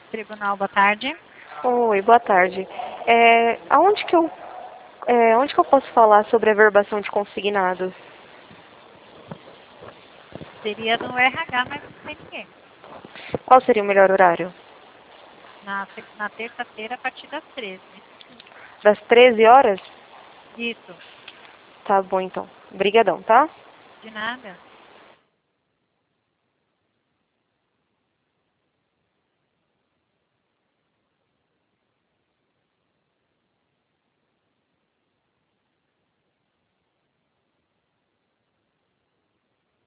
Tribunal, boa tarde. Oi, boa tarde. Onde que eu posso falar sobre a verbação de consignados? Seria no RH, mas não tem ninguém. Qual seria o melhor horário? Na terça-feira, a partir das 13. Das 13 horas? Isso, Tá bom, então. Obrigadão, tá? de nada.